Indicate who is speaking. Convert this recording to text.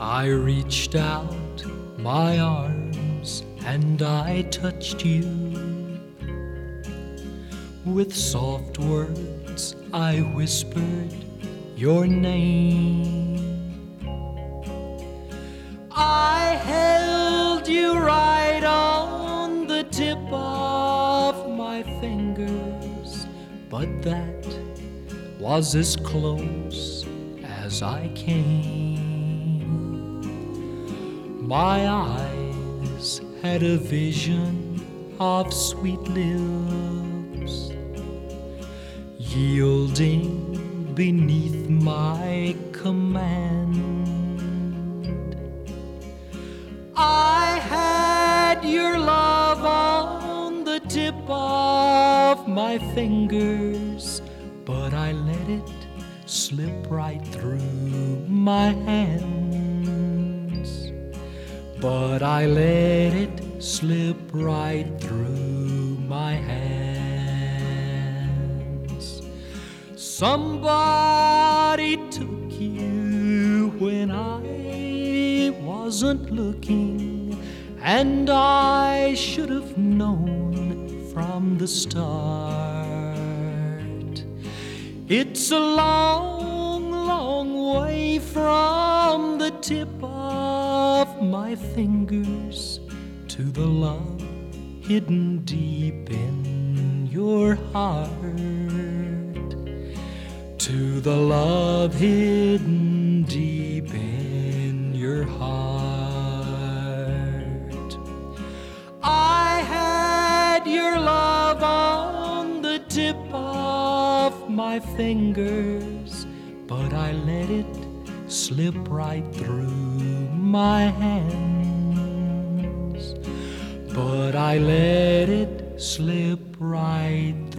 Speaker 1: I reached out my arms and I touched you. With soft words I whispered your name. I held you right on the tip of my fingers, but that was as close as I came. My eyes had a vision of sweet lips, yielding beneath my command. I had your love on the tip of my fingers, but I let it slip right through my hands. But I let it slip right through my hands. Somebody took you when I wasn't looking, and I should have known from the start. It's a long, long way from the tip of my fingers to the love hidden deep in your heart, to the love hidden deep in your heart. I had your love on the tip of my fingers, but I let it slip right through my hands. But I let it slip right